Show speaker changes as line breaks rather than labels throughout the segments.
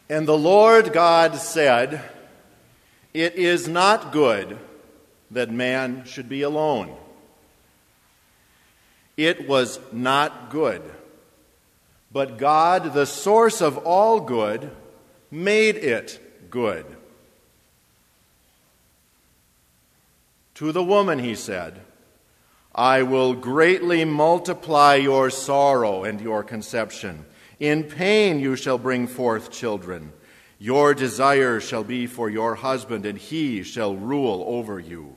And the Lord God said, "It is not good that man should be alone." It was not good. But God, the source of all good, made it good. To the woman he said, "I will greatly multiply your sorrow and your conception. In pain you shall bring forth children. Your desire shall be for your husband, and he shall rule over you."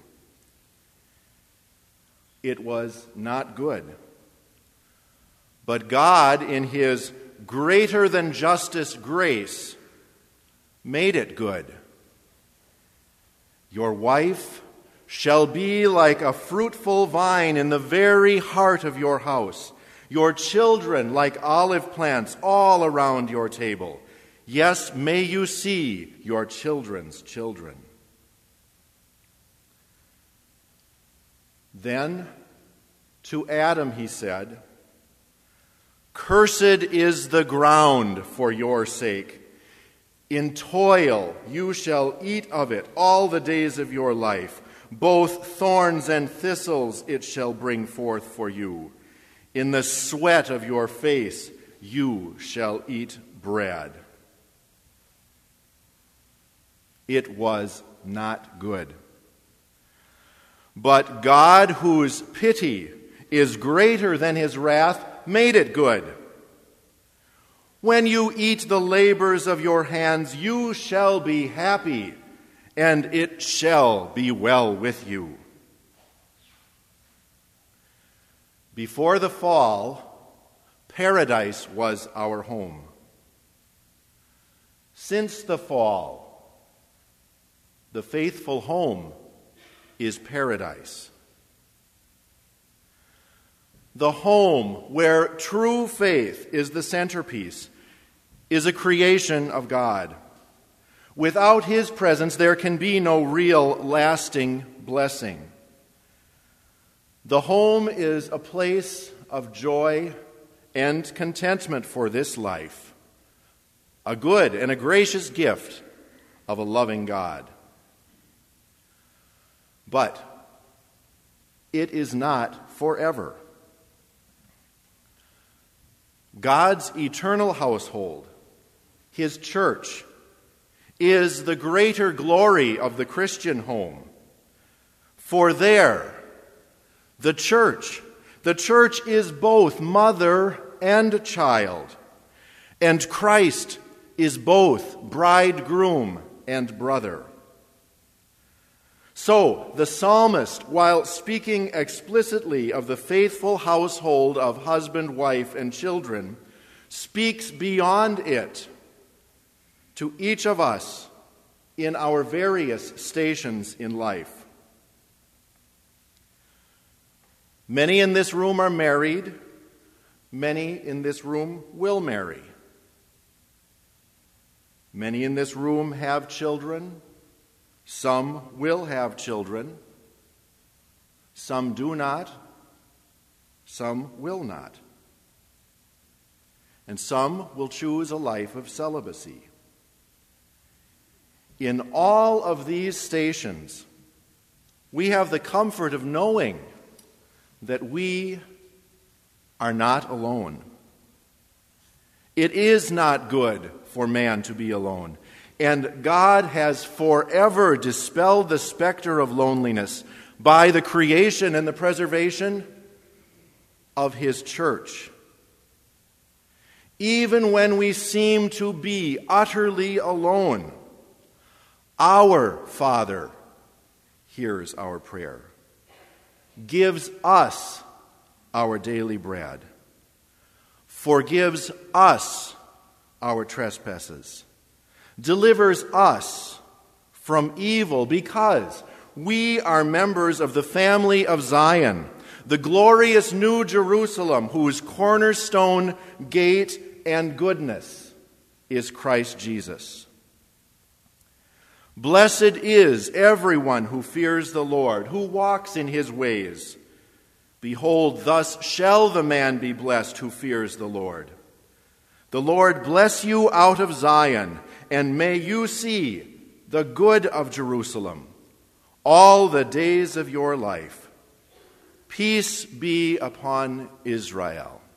It was not good. But God, in his greater than justice grace, made it good. "Your wife shall be like a fruitful vine in the very heart of your house, your children like olive plants all around your table. Yes, may you see your children's children." Then to Adam he said, "Cursed is the ground for your sake. In toil you shall eat of it all the days of your life. Both thorns and thistles it shall bring forth for you. In the sweat of your face you shall eat bread." It was not good. But God, whose pity is greater than his wrath, made it good. "When you eat the labors of your hands, you shall be happy, and it shall be well with you." Before the fall, paradise was our home. Since the fall, the faithful home is paradise. The home where true faith is the centerpiece is a creation of God. Without his presence, there can be no real, lasting blessing. The home is a place of joy and contentment for this life, a good and a gracious gift of a loving God. But it is not forever. God's eternal household, his church, is the greater glory of the Christian home. For there, the church is both mother and child, and Christ is both bridegroom and brother. So, the psalmist, while speaking explicitly of the faithful household of husband, wife, and children, speaks beyond it to each of us in our various stations in life. Many in this room are married. Many in this room will marry. Many in this room have children. Some will have children. Some do not. Some will not. And some will choose a life of celibacy. In all of these stations, we have the comfort of knowing that we are not alone. It is not good for man to be alone. And God has forever dispelled the specter of loneliness by the creation and the preservation of his church. Even when we seem to be utterly alone, our Father hears our prayer, gives us our daily bread, forgives us our trespasses, delivers us from evil because we are members of the family of Zion, the glorious New Jerusalem, whose cornerstone, gate, and goodness is Christ Jesus. Blessed is everyone who fears the Lord, who walks in his ways. Behold, thus shall the man be blessed who fears the Lord. The Lord bless you out of Zion, and may you see the good of Jerusalem all the days of your life. Peace be upon Israel.